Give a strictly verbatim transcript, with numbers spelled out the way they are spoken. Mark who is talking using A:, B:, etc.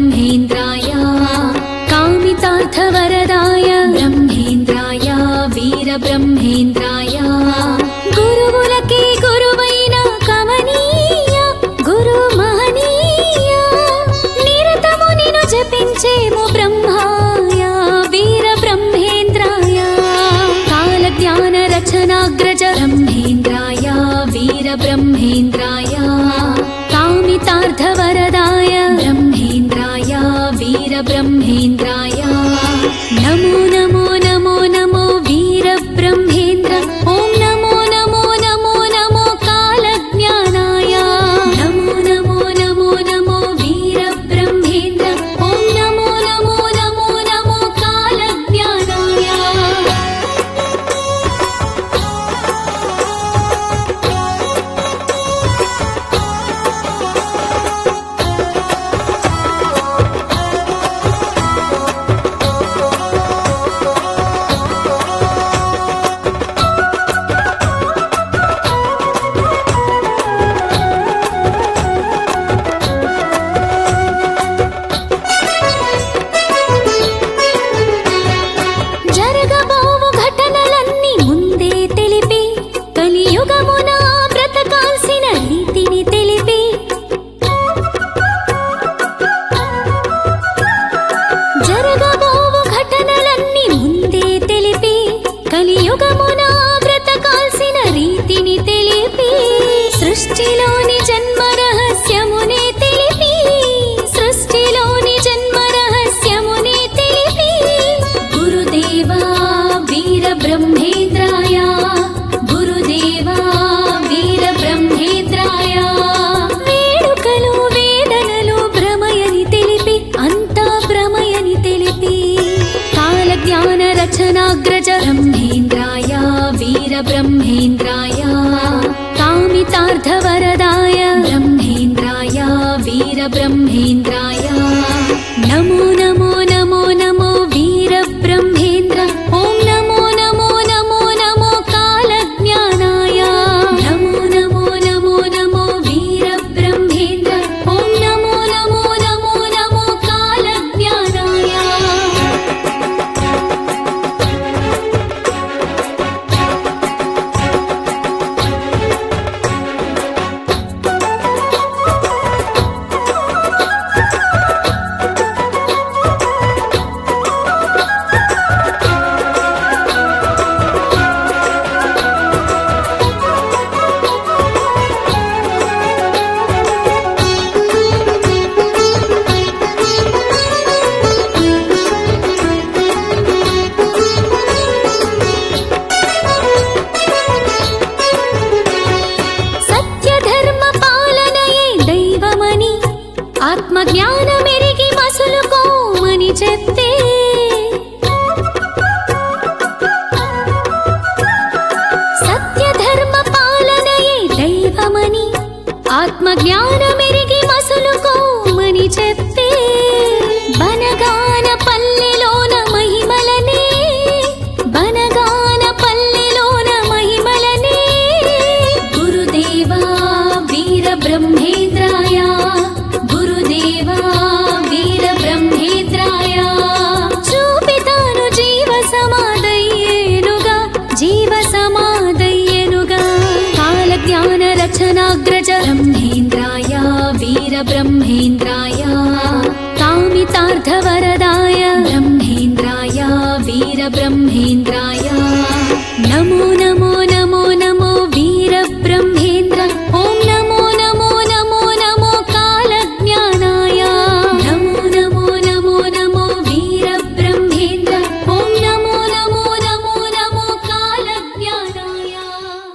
A: ब्रह्मेन्द्राय कामितार्थवरदाय ब्रह्मेन्द्राय वीरब्रह्मेन्द्राय गुरुवुलके गुरुवैन कमनीय गुरु महनीय निरतमु निनु जपिंचेमु ब्रह्माय वीरब्रह्मेन्द्राय कालज्ञान रचनाग्रज ब्रह्मेन्द्राय वीरब्रह्मेन्द्राय कामितार्थवरदाय ब्रह्मेन्द्राय वीरब्रह्मेन्द्राय नमो नमो नमो नमो वीरब्रह्मेन्द्र ॐ नमो नमो नमो नमो कालज्ञानाय नमो नमो नमो नमो वीरब्रह्मेन्द्र ॐ नमो नमो नमो नमो कालज्ञानाय జరగబోవు ఘటనలన్నీ ముందే తెలిపి కలియుగమున బ్రతకాల్సిన రీతిని తెలిపి జరగబోవు ఘటనలన్నీ ముందే తెలిపి కలియుగమున బ్రతకాల్సిన రీతిని తెలిపి సృష్టిలోని జన్మ రహస్యమునే తెలిపి సృష్టిలోని జన్మ రహస్యమునే తెలిపి గురుదేవా వీరబ్రహ్మేంద్రాయ గురుదేవా వీరబ్రహ్మేంద్రాయ వేడుకలు వేదనలు భ్రమయని తెలిపి అంతా భ్రమయని తెలిపి కాలజ్ఞాన రచనాగ్రజ బ్రహ్మేంద్రాయ వీరబ్రహ్మేంద్రాయ కామితార్థవరదాయ బ్రహ్మేంద్రాయ వీరబ్రహ్మేంద్రాయ నమో నమో నమో నమో వీరబ్రహ్మేంద్ర ॐ नमो नमो नमो नमो कालज्ञानाय नमो नमो नमो नमो वीरब्रह्मेन्द्र ॐ नमो नमो नमो नमो कालज्ञानाय సత్యధర్మ పాలనయే దైవమని ఆత్మజ్ఞానమెరిగి మసులుకోమని చెప్తే సత్యధర్మ పాలనయే దైవమని ఆత్మజ్ఞానమెరిగి మసులుకోమని చెప్తే బనగాన పల్లెలోన మహిమలనే బనగాన పల్లెలోన మహిమలనే గురుదేవా వీరబ్రహ్మేంద్రాయ గురుదేవా వీరబ్రహ్మేంద్రాయ చూపితాను జీవ సమాధయ్యేనుగా జీవ సమాధయ్యేనుగా కాలజ్ఞాన రచనాగ్రజ బ్రహ్మేంద్రాయ వీరబ్రహ్మేంద్రాయ కామితార్థవర